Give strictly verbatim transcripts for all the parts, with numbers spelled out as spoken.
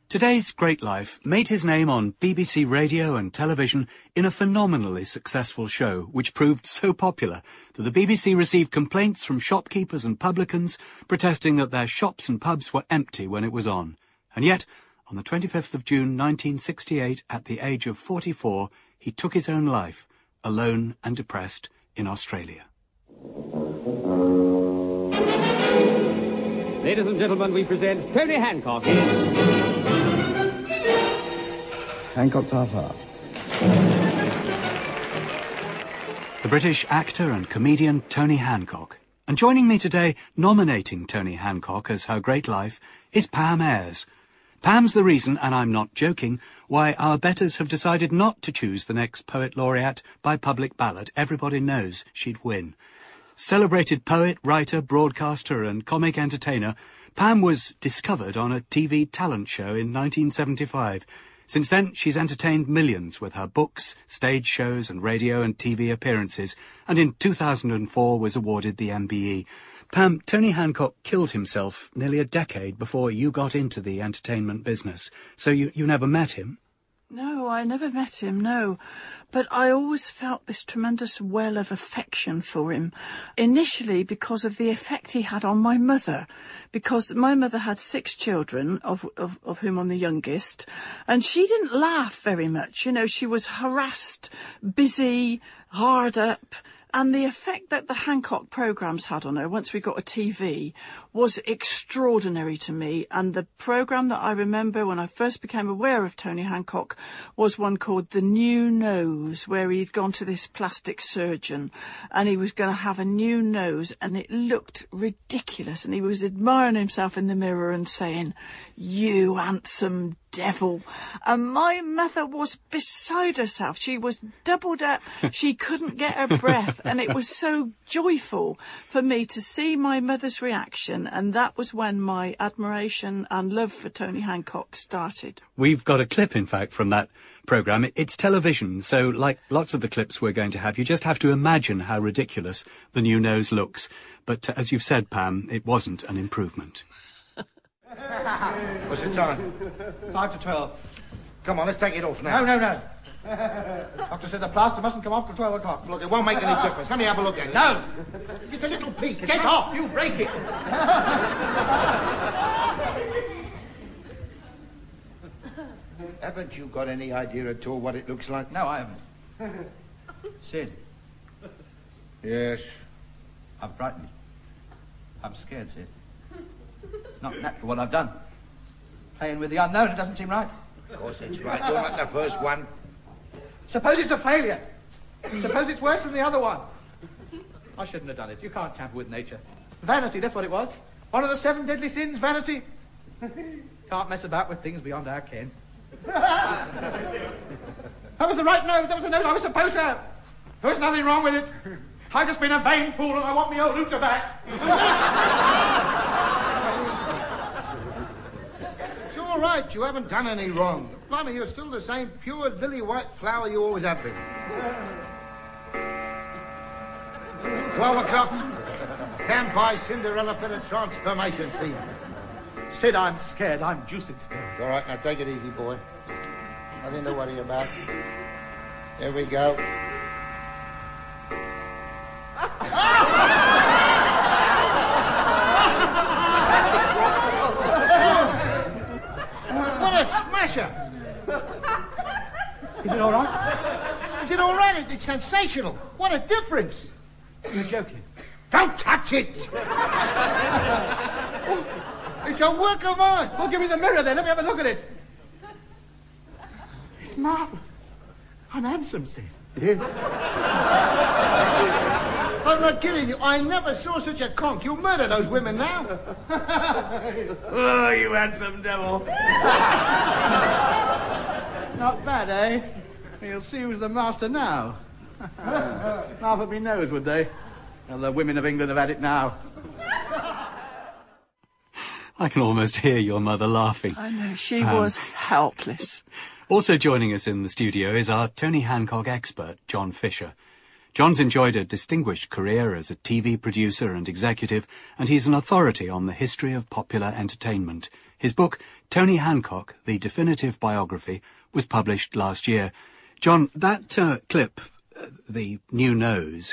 Today's great life made his name on B B C radio and television in a phenomenally successful show, which proved so popular that the B B C received complaints from shopkeepers and publicans protesting that their shops and pubs were empty when it was on. And yet, on the twenty-fifth of June nineteen sixty-eight, at the age of forty-four, he took his own life, alone and depressed, in Australia. Ladies and gentlemen, we present Tony Hancock. Hancock's half hour. The British actor and comedian Tony Hancock. And joining me today, nominating Tony Hancock as her great life, is Pam Ayres. Pam's the reason, and I'm not joking, why our betters have decided not to choose the next Poet Laureate by public ballot. Everybody knows she'd win. Celebrated poet, writer, broadcaster and comic entertainer, Pam was discovered on a T V talent show in nineteen seventy-five. Since then, she's entertained millions with her books, stage shows and radio and T V appearances, and in two thousand four was awarded the M B E. Pam, Tony Hancock killed himself nearly a decade before you got into the entertainment business, so you, you never met him? No, I never met him, no. But I always felt this tremendous well of affection for him. Initially because of the effect he had on my mother. Because my mother had six children, of, of, of whom I'm the youngest. And she didn't laugh very much. You know, she was harassed, busy, hard up. And the effect that the Hancock programmes had on her, once we got a T V, was extraordinary to me. And the programme that I remember when I first became aware of Tony Hancock was one called The New Nose, where he'd gone to this plastic surgeon and he was going to have a new nose, and it looked ridiculous. And he was admiring himself in the mirror and saying, "You handsome devil." And my mother was beside herself. She was doubled up. She couldn't get her breath. And it was so joyful for me to see my mother's reaction. And that was when my admiration and love for Tony Hancock started. We've got a clip, in fact, from that programme. It's television, so like lots of the clips we're going to have, you just have to imagine how ridiculous the new nose looks. But uh, as you've said, Pam, it wasn't an improvement. What's the time? Five to twelve. Come on, let's take it off now. No, no, no. Doctor said the plaster mustn't come off till twelve o'clock. Look, it won't make any difference. Let me have a look at it. No! Just a little peek. Get off! You break it! Haven't you got any idea at all what it looks like? No, I haven't. Sid. Yes. I'm frightened. I'm scared, Sid. It's not natural what I've done. Playing with the unknown, it doesn't seem right. Of course it's right. You're not the first one. Suppose it's a failure. Suppose it's worse than the other one. I shouldn't have done it. You can't tamper with nature. Vanity, that's what it was. One of the seven deadly sins, vanity. Can't mess about with things beyond our ken. That was the right nose. That was the nose I was supposed to have. There was nothing wrong with it. I've just been a vain fool and I want me old Luther back. It's all right. You haven't done any wrong. Blimey, you're still the same pure lily-white flower you always have been. Twelve o'clock. Stand by, Cinderella, for the transformation scene. Sid, I'm scared. I'm juicing scared. It's all right. Now take it easy, boy. Nothing to worry about. There we go. What a smasher! Is it all right? Is it all right? It's sensational. What a difference! You're joking. Don't touch it! It's a work of art. Well, give me the mirror then. Let me have a look at it. It's marvellous. I'm handsome, Sid. I'm not kidding you. I never saw such a conk. You'll murder those women now. Oh, you handsome devil. Not bad, eh? You'll see who's the master now. Half of me knows, would they? Well, the women of England have had it now. I can almost hear your mother laughing. I know, she Um, was helpless. Also joining us in the studio is our Tony Hancock expert, John Fisher. John's enjoyed a distinguished career as a T V producer and executive, and he's an authority on the history of popular entertainment. His book, Tony Hancock, The Definitive Biography, was published last year. John, that uh, clip, uh, the new nose,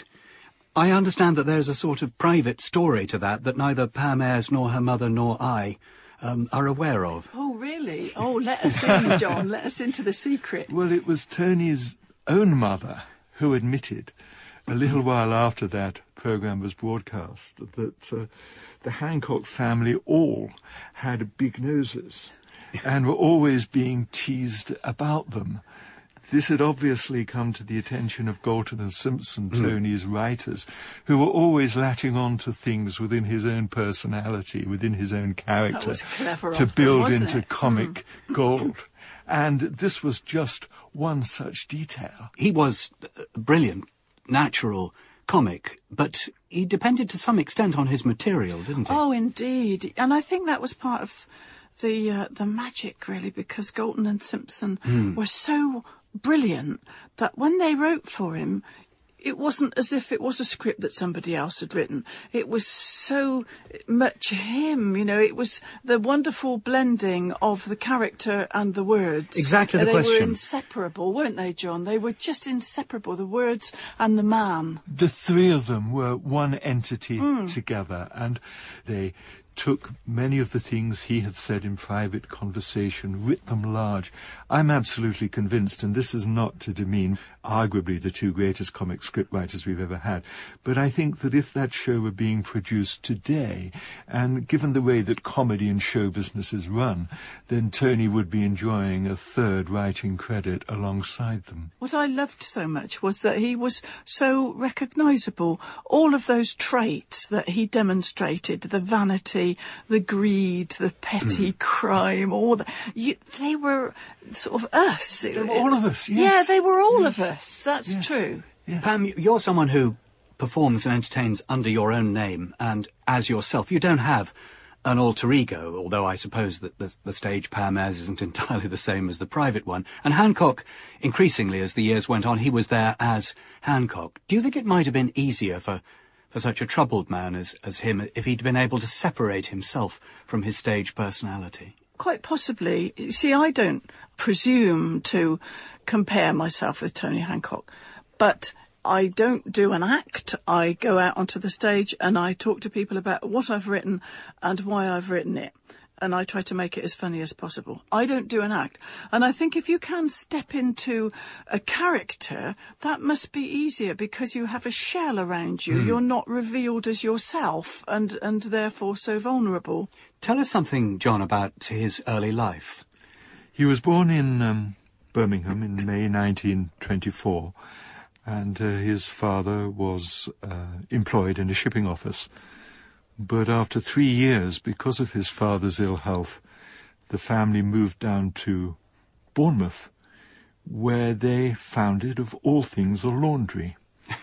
I understand that there's a sort of private story to that that neither Pam Ayres nor her mother nor I um, are aware of. Oh, really? Oh, let us in, John. Let us into the secret. Well, it was Tony's own mother who admitted, a little while after that programme was broadcast, that uh, the Hancock family all had big noses and were always being teased about them. This had obviously come to the attention of Galton and Simpson, mm. Tony's writers, who were always latching on to things within his own personality, within his own character, to build them, into it? comic mm. gold. And this was just one such detail. He was a brilliant, natural comic, but he depended to some extent on his material, didn't he? Oh, indeed. And I think that was part of the uh, the magic, really, because Galton and Simpson mm. were so brilliant that when they wrote for him, it wasn't as if it was a script that somebody else had written. It was so much him, you know. It was the wonderful blending of the character and the words. Exactly the they question. They were inseparable, weren't they, John? They were just inseparable, the words and the man. The three of them were one entity mm. together, and they took many of the things he had said in private conversation, writ them large. I'm absolutely convinced, and this is not to demean arguably the two greatest comic scriptwriters we've ever had, but I think that if that show were being produced today, and given the way that comedy and show business is run, then Tony would be enjoying a third writing credit alongside them. What I loved so much was that he was so recognisable. All of those traits that he demonstrated, the vanity, the greed, the petty mm. crime, all that, you, they were sort of us. They were all of us, yes. Yeah, they were all yes. of us. That's yes. true. Yes. Pam, you're someone who performs and entertains under your own name and as yourself. You don't have an alter ego, although I suppose that the, the stage Pam Ayres isn't entirely the same as the private one. And Hancock, increasingly as the years went on, he was there as Hancock. Do you think it might have been easier for for such a troubled man as, as him if he'd been able to separate himself from his stage personality? Quite possibly. You see, I don't presume to compare myself with Tony Hancock, but I don't do an act. I go out onto the stage and I talk to people about what I've written and why I've written it. And I try to make it as funny as possible. I don't do an act. And I think if you can step into a character, that must be easier because you have a shell around you. Mm. You're not revealed as yourself and, and therefore so vulnerable. Tell us something, John, about his early life. He was born in um, Birmingham in May nineteen twenty-four, and uh, his father was uh, employed in a shipping office. But after three years, because of his father's ill health, the family moved down to Bournemouth, where they founded, of all things, a laundry.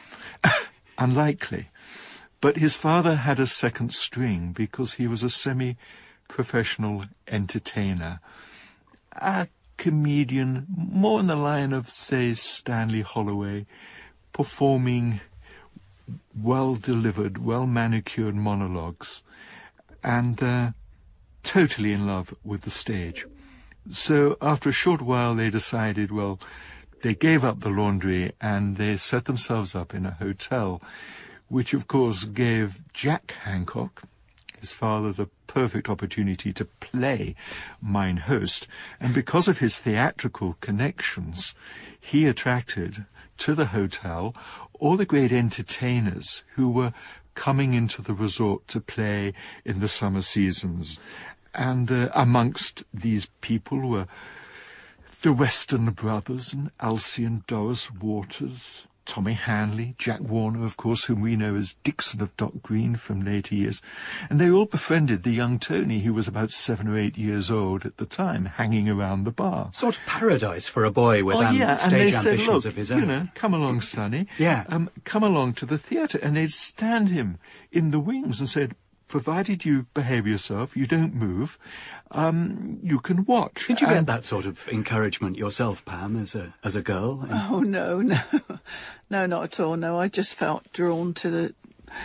Unlikely. But his father had a second string because he was a semi-professional entertainer, a comedian, more in the line of, say, Stanley Holloway, performing well-delivered, well-manicured monologues, and uh, totally in love with the stage. So after a short while they decided, well, they gave up the laundry and they set themselves up in a hotel, which of course gave Jack Hancock, his father, the perfect opportunity to play mine host. And because of his theatrical connections, he attracted to the hotel all the great entertainers who were coming into the resort to play in the summer seasons. And uh, amongst these people were the Weston brothers and Elsie and Doris Waters, Tommy Hanley, Jack Warner, of course, whom we know as Dixon of Dock Green from later years. And they all befriended the young Tony, who was about seven or eight years old at the time, hanging around the bar. Sort of paradise for a boy with oh, um, yeah. stage and they ambitions said, Look, of his own. You know, come along, Sonny. Yeah. Um, come along to the theatre. And they'd stand him in the wings and said, provided you behave yourself, you don't move, um, you can watch. Did you and get that sort of encouragement yourself, Pam, as a as a girl? Oh, no, no. No, not at all. No, I just felt drawn to the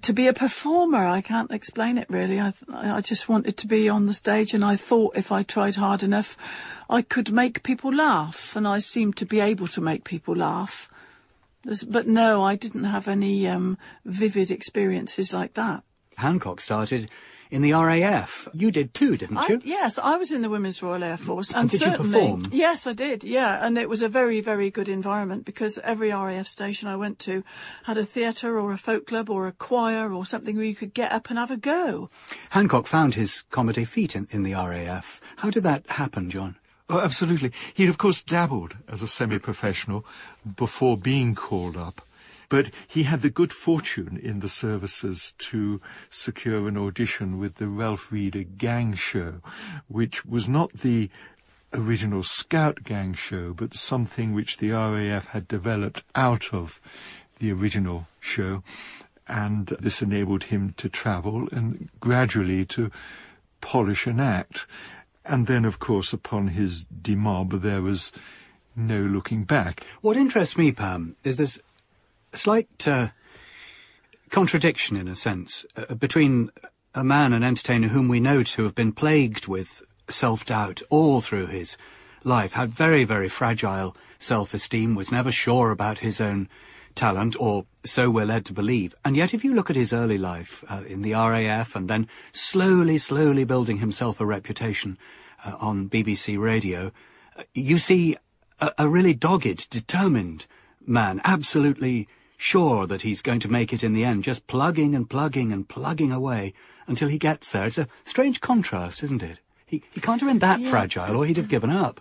to be a performer. I can't explain it really. I, I just wanted to be on the stage, and I thought if I tried hard enough, I could make people laugh, and I seemed to be able to make people laugh. There's, but no, I didn't have any um, vivid experiences like that. Hancock started in the R A F. You did too, didn't I, you? yes, I was in the Women's Royal Air Force. And, and did you certainly, perform? Yes, I did, yeah. And it was a very, very good environment because every R A F station I went to had a theatre or a folk club or a choir or something where you could get up and have a go. Hancock found his comedy feet in, in the R A F. How did that happen, John? Oh, absolutely. He'd, of course, dabbled as a semi-professional before being called up. But he had the good fortune in the services to secure an audition with the Ralph Reeder Gang Show, which was not the original Scout Gang Show, but something which the R A F had developed out of the original show. And this enabled him to travel and gradually to polish an act. And then, of course, upon his demob, there was no looking back. What interests me, Pam, is this slight uh, contradiction, in a sense, uh, between a man, an entertainer whom we know to have been plagued with self-doubt all through his life, had very, very fragile self-esteem, was never sure about his own talent, or so we're led to believe. And yet if you look at his early life uh, in the R A F and then slowly, slowly building himself a reputation uh, on B B C Radio, uh, you see a, a really dogged, determined man, absolutely sure that he's going to make it in the end, just plugging and plugging and plugging away until he gets there. It's a strange contrast, isn't it? He, he can't have been that yeah. fragile or he'd have given up.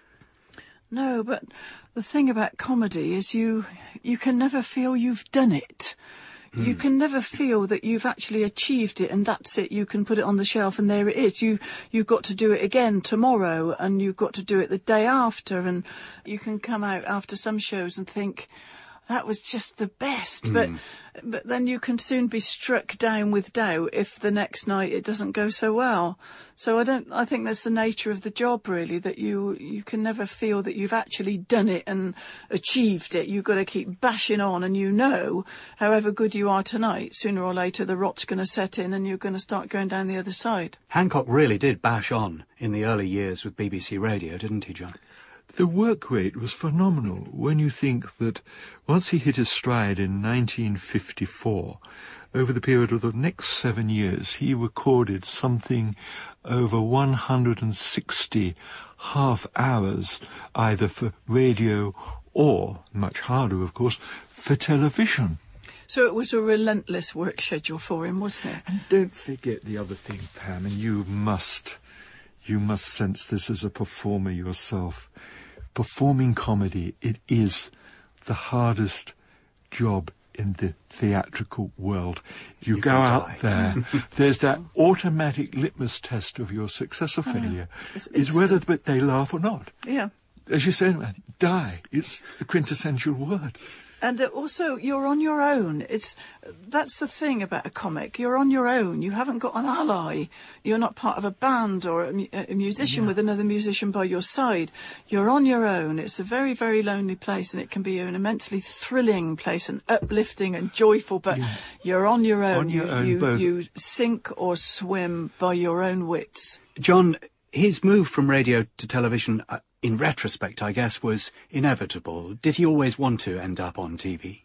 No, but the thing about comedy is you you can never feel you've done it. Mm. You can never feel that you've actually achieved it and that's it. You can put it on the shelf and there it is. You, you've got to do it again tomorrow and you've got to do it the day after, and you can come out after some shows and think, that was just the best. Mm. But but then you can soon be struck down with doubt if the next night it doesn't go so well. So I don't. I think that's the nature of the job, really, that you you can never feel that you've actually done it and achieved it. You've got to keep bashing on, and you know, however good you are tonight, sooner or later the rot's going to set in and you're going to start going down the other side. Hancock really did bash on in the early years with B B C Radio, didn't he, John? The work rate was phenomenal when you think that once he hit his stride in nineteen fifty-four, over the period of the next seven years, he recorded something over one hundred sixty half hours, either for radio or, much harder, of course, for television. So it was a relentless work schedule for him, wasn't it? And don't forget the other thing, Pam, and you must, you must sense this as a performer yourself. Performing comedy, it is the hardest job in the theatrical world. You, you go out die. there, there's that automatic litmus test of your success or failure, uh, is whether they laugh or not. Yeah. As you say, die. It's the quintessential word. And also, you're on your own. It's that's the thing about a comic. You're on your own. You haven't got an ally. You're not part of a band or a, mu- a musician yeah. with another musician by your side. You're on your own. It's a very, very lonely place, and it can be an immensely thrilling place and uplifting and joyful, but yeah. you're on your own. On your you, own you, boat. you sink or swim by your own wits. John, his move from radio to television, uh, in retrospect, I guess, was inevitable. Did he always want to end up on T V?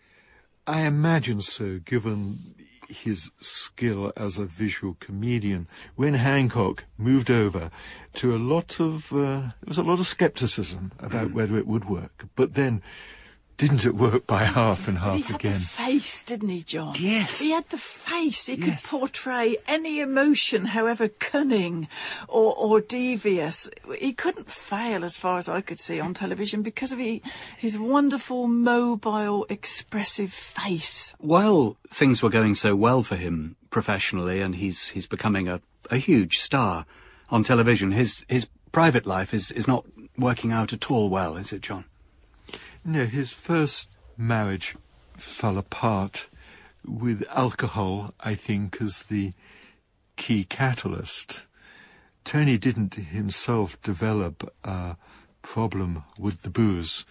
I imagine so, given his skill as a visual comedian. When Hancock moved over to a lot of, uh, there was a lot of scepticism about mm. whether it would work. But then, didn't it work by half and half he had again? The face, didn't he, John? Yes. He had the face. He yes. could portray any emotion, however cunning or, or devious. He couldn't fail, as far as I could see, on television because of he, his wonderful, mobile, expressive face. While things were going so well for him professionally, and he's he's becoming a, a huge star on television, his his private life is, is not working out at all well, is it, John? No, his first marriage fell apart with alcohol, I think, as the key catalyst. Tony didn't himself develop a problem with the booze,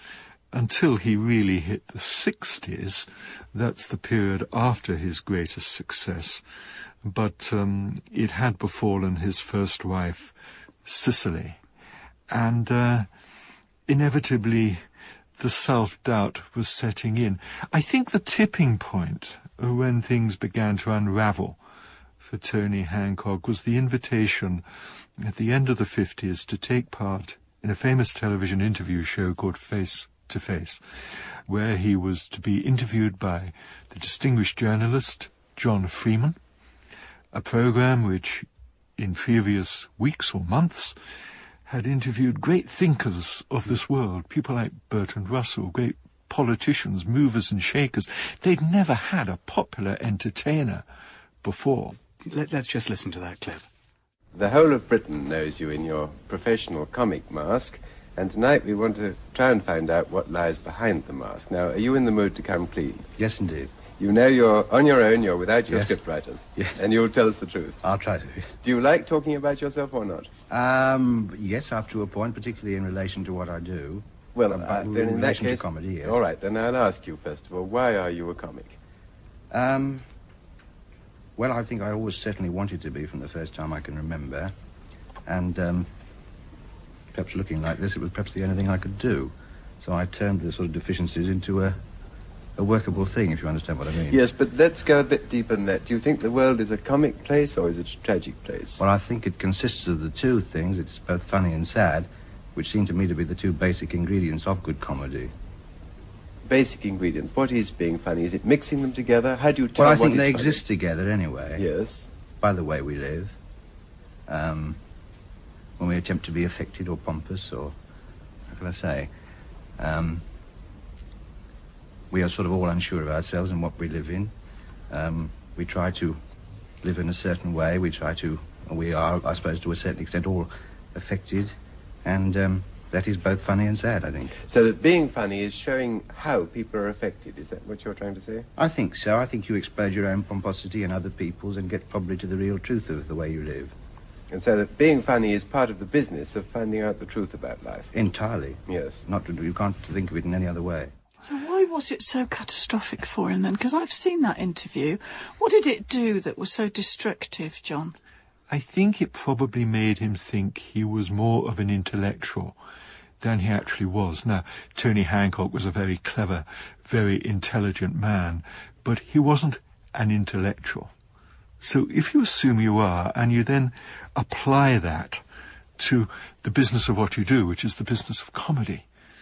until he really hit the sixties. That's the period after his greatest success. But um, it had befallen his first wife, Cicely. And uh, inevitably, the self-doubt was setting in. I think the tipping point when things began to unravel for Tony Hancock was the invitation at the end of the fifties to take part in a famous television interview show called Face to Face, where he was to be interviewed by the distinguished journalist John Freeman, a program which in previous weeks or months had interviewed great thinkers of this world, people like Bertrand Russell, great politicians, movers and shakers. They'd never had a popular entertainer before. Let, let's just listen to that clip. The whole of Britain knows you in your professional comic mask, and tonight we want to try and find out what lies behind the mask. Now, are you in the mood to come clean? Yes, indeed. You know you're on your own, you're without your Yes. scriptwriters. Yes. And you'll tell us the truth. I'll try to. Do you like talking about yourself or not? Um, yes, up to a point, particularly in relation to what I do. Well, Uh, uh, in then in that relation to case... comedy, yes. All right, then I'll ask you, first of all, why are you a comic? Um, well, I think I always certainly wanted to be from the first time I can remember. And um, perhaps looking like this, it was perhaps the only thing I could do. So I turned the sort of deficiencies into a, a workable thing, if you understand what I mean. Yes, but let's go a bit deeper than that. Do you think the world is a comic place or is it a tragic place? Well, I think it consists of the two things. It's both funny and sad, which seem to me to be the two basic ingredients of good comedy. Basic ingredients. What is being funny? Is it mixing them together? How do you tell Well, I what think is they funny? exist together anyway. Yes. By the way we live. Um, when we attempt to be affected or pompous or, how can I say, um, we are sort of all unsure of ourselves and what we live in. Um, we try to live in a certain way. We try to, we are, I suppose, to a certain extent, all affected. And um, that is both funny and sad, I think. So that being funny is showing how people are affected. Is that what you're trying to say? I think so. I think you explode your own pomposity and other people's and get probably to the real truth of the way you live. And so that being funny is part of the business of finding out the truth about life. Entirely. Yes. Not to, you can't think of it in any other way. So why was it so catastrophic for him then? Because I've seen that interview. What did it do that was so destructive, John? I think it probably made him think he was more of an intellectual than he actually was. Now, Tony Hancock was a very clever, very intelligent man, but he wasn't an intellectual. So if you assume you are, and you then apply that to the business of what you do, which is the business of comedy,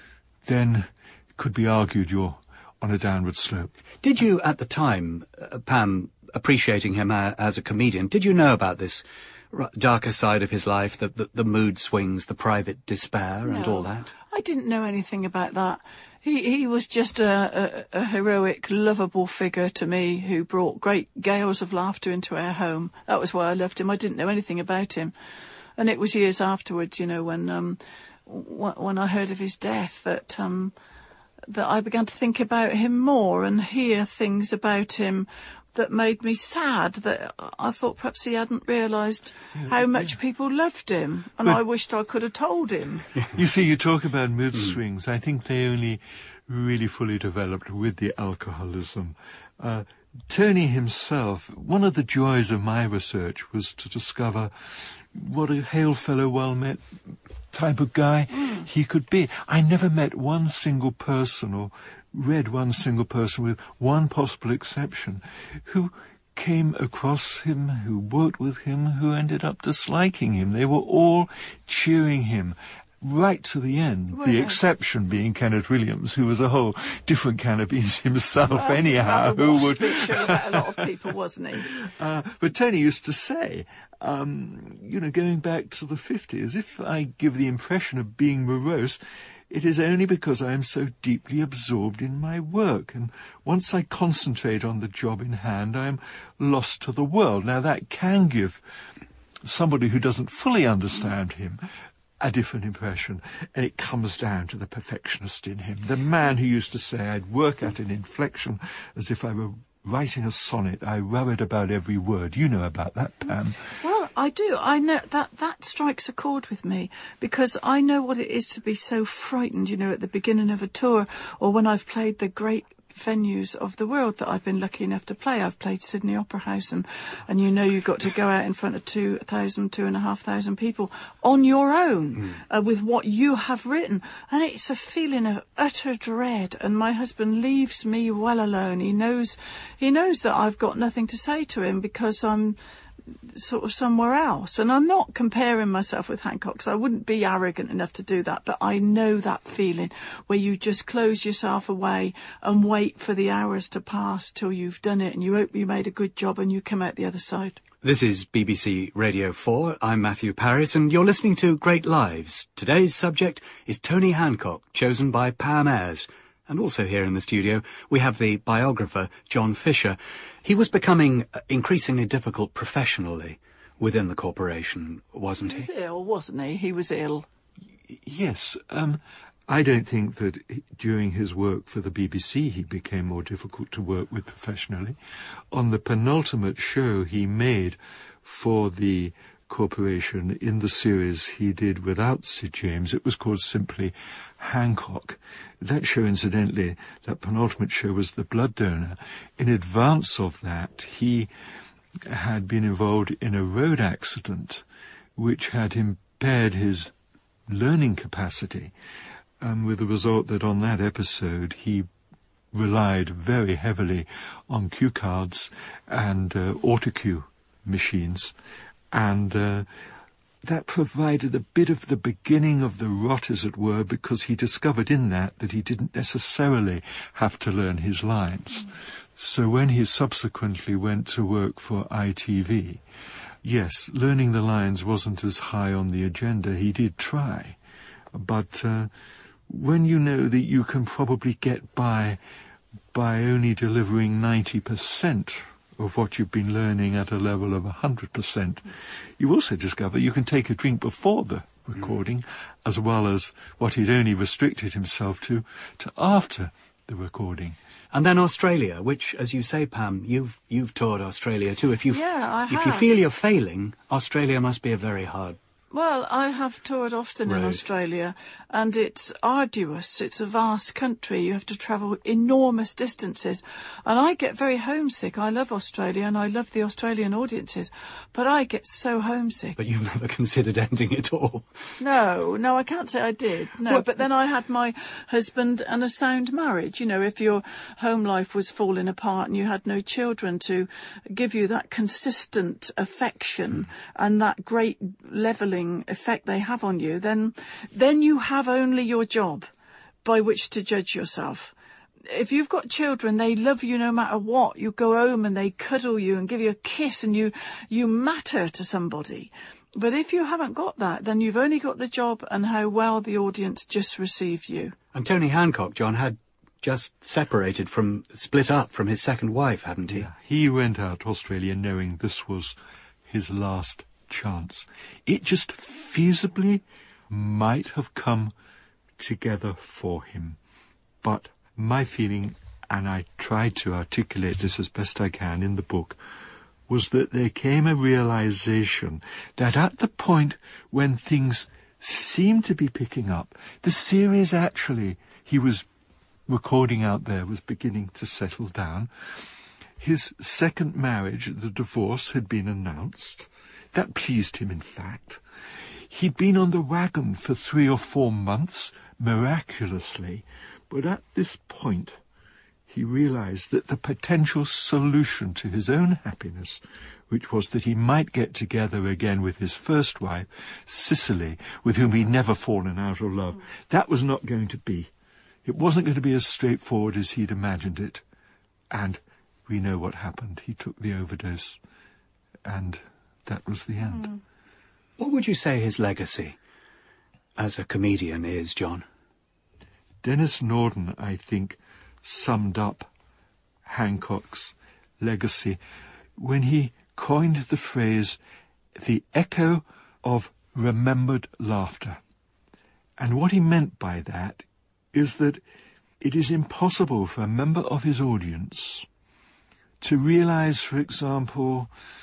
then it could be argued you're on a downward slope. Did you, at the time, uh, Pam, appreciating him uh, as a comedian, did you know about this r- darker side of his life, the, the, the mood swings, the private despair and No, all that? I didn't know anything about that. He he was just a, a, a heroic, lovable figure to me who brought great gales of laughter into our home. That was why I loved him. I didn't know anything about him. And it was years afterwards, you know, when um, w- when I heard of his death that um, that I began to think about him more and hear things about him that made me sad, that I thought perhaps he hadn't realised how much people loved him, and But- I wished I could have told him. You see, you talk about mood swings. I think they only really fully developed with the alcoholism. Uh, Tony himself, one of the joys of my research was to discover what a hail fellow, well-met type of guy Mm. he could be. I never met one single person or read one single person, with one possible exception, who came across him, who worked with him, who ended up disliking him. They were all cheering him right to the end, Well, the yeah. exception being Kenneth Williams, who was a whole different kind of beast himself Well, anyhow, he who was would... spiritual about a lot of people, wasn't he? Uh, but Tony used to say, um, you know, going back to the fifties, if I give the impression of being morose, it is only because I am so deeply absorbed in my work, and once I concentrate on the job in hand, I am lost to the world. Now, that can give somebody who doesn't fully understand him a different impression, and it comes down to the perfectionist in him. The man who used to say, I'd work at an inflection as if I were writing a sonnet. I worried about every word. You know about that, Pam. Well, I do. I know that that strikes a chord with me, because I know what it is to be so frightened, you know, at the beginning of a tour, or when I've played the great venues of the world that I've been lucky enough to play. I've played Sydney Opera House, and, and you know you've got to go out in front of two thousand, two and a half thousand people on your own mm. uh, with what you have written. And it's a feeling of utter dread. And my husband leaves me well alone. He knows, he knows that I've got nothing to say to him because I'm sort of somewhere else. And I'm not comparing myself with Hancock, because I wouldn't be arrogant enough to do that, but I know that feeling where you just close yourself away and wait for the hours to pass till you've done it, and you hope you made a good job and you come out the other side. This is B B C Radio four. I'm Matthew Parris, and you're listening to Great Lives. Today's subject is Tony Hancock, chosen by Pam Ayres. And also here in the studio, we have the biographer, John Fisher. He was becoming increasingly difficult professionally within the corporation, wasn't he? He was ill, wasn't he? He was ill. Yes. Um, I don't think that during his work for the B B C he became more difficult to work with professionally. On the penultimate show he made for the corporation in the series he did without Sid James, it was called simply Hancock. That show, incidentally, that penultimate show, was The Blood Donor. In advance of that, he had been involved in a road accident which had impaired his learning capacity, um, with the result that on that episode he relied very heavily on cue cards and uh, autocue machines. And uh, that provided a bit of the beginning of the rot, as it were, because he discovered in that that he didn't necessarily have to learn his lines. Mm. So when he subsequently went to work for I T V, yes, learning the lines wasn't as high on the agenda. He did try. But uh, when you know that you can probably get by by only delivering ninety percent of what you've been learning at a level of one hundred percent, you also discover you can take a drink before the recording, mm. as well as what he'd only restricted himself to, to after the recording. And then Australia, which, as you say, Pam, you've you've toured Australia too. If you yeah, I if have. you feel you're failing, Australia must be a very hard. Well, I have toured often road. in Australia, and it's arduous. It's a vast country. You have to travel enormous distances. And I get very homesick. I love Australia, and I love the Australian audiences, but I get so homesick. But you've never considered ending it all? No, no, I can't say I did. No, what? But then I had my husband and a sound marriage. You know, if your home life was falling apart and you had no children to give you that consistent affection mm. and that great levelling effect they have on you, then then you have only your job by which to judge yourself. If you've got children, they love you no matter what. You go home and they cuddle you and give you a kiss, and you you matter to somebody. But if you haven't got that, then you've only got the job and how well the audience just receive you. And Tony Hancock, John, had just separated from, split up from his second wife, hadn't he? Yeah, he went out to Australia knowing this was his last chance. It just feasibly might have come together for him. But my feeling, and I tried to articulate this as best I can in the book, was that there came a realization that at the point when things seemed to be picking up, the series actually he was recording out there was beginning to settle down. His second marriage, the divorce, had been announced. That pleased him, in fact. He'd been on the wagon for three or four months, miraculously, but at this point he realized that the potential solution to his own happiness, which was that he might get together again with his first wife, Cicely, with whom he'd never fallen out of love, that was not going to be. It wasn't going to be as straightforward as he'd imagined it. And we know what happened. He took the overdose, and that was the end. Mm. What would you say his legacy as a comedian is, John? Denis Norden, I think, summed up Hancock's legacy when he coined the phrase, the echo of remembered laughter. And what he meant by that is that it is impossible for a member of his audience to realize, for example,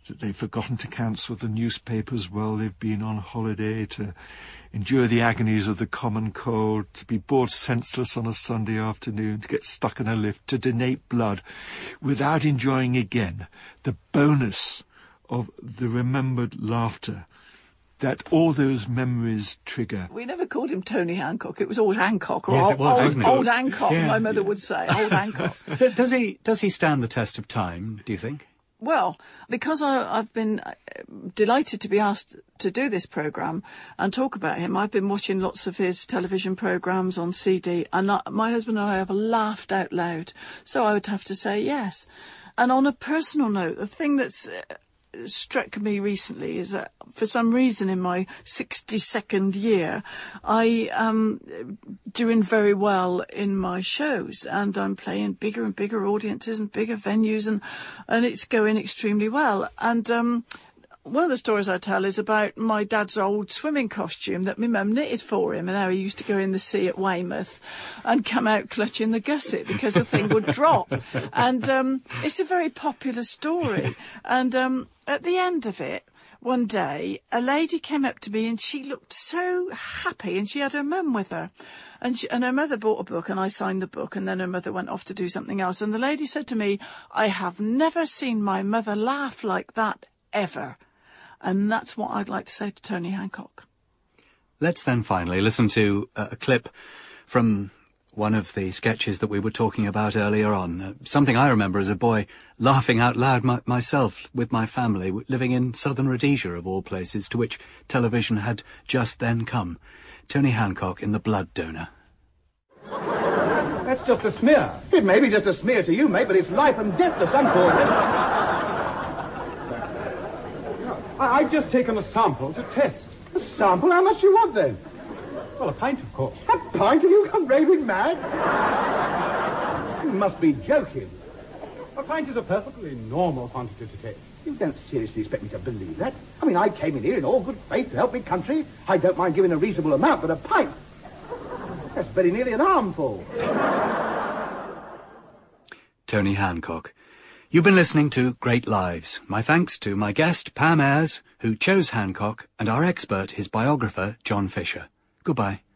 that they've forgotten to cancel the newspapers while they've been on holiday, to endure the agonies of the common cold, to be bored senseless on a Sunday afternoon, to get stuck in a lift, to donate blood, without enjoying again the bonus of the remembered laughter that all those memories trigger. We never called him Tony Hancock. It was old Hancock, or Yes, old, it was, old, wasn't it? old Hancock, Yeah, my mother yeah. would say. Old Hancock. D- does he does he stand the test of time, do you think? Well, because I, I've been uh, delighted to be asked to do this programme and talk about him, I've been watching lots of his television programmes on C D, and I, my husband and I have laughed out loud. So I would have to say yes. And on a personal note, the thing that's uh, struck me recently is that for some reason in my sixty-second year, I am doing very well in my shows, and I'm playing bigger and bigger audiences and bigger venues, and and it's going extremely well. And um, one of the stories I tell is about my dad's old swimming costume that my mum knitted for him, and how he used to go in the sea at Weymouth and come out clutching the gusset because the thing would drop. And um, it's a very popular story. And um, at the end of it, one day, a lady came up to me and she looked so happy, and she had her mum with her. And, she, and her mother bought a book, and I signed the book, and then her mother went off to do something else. And the lady said to me, "I have never seen my mother laugh like that ever." And that's what I'd like to say to Tony Hancock. Let's then finally listen to uh, a clip from one of the sketches that we were talking about earlier on. Uh, something I remember as a boy laughing out loud my, myself with my family, w- living in southern Rhodesia, of all places, to which television had just then come. Tony Hancock in The Blood Donor. That's just a smear. It may be just a smear to you, mate, but it's life and death to some poor men. I- I've just taken a sample to test. A sample? How much do you want, then? Well, a pint, of course. A pint? Have you gone raving mad? You must be joking. A pint is a perfectly normal quantity to take. You don't seriously expect me to believe that? I mean, I came in here in all good faith to help my country. I don't mind giving a reasonable amount, but a pint? That's very nearly an armful. Tony Hancock. You've been listening to Great Lives. My thanks to my guest, Pam Ayres, who chose Hancock, and our expert, his biographer, John Fisher. Goodbye.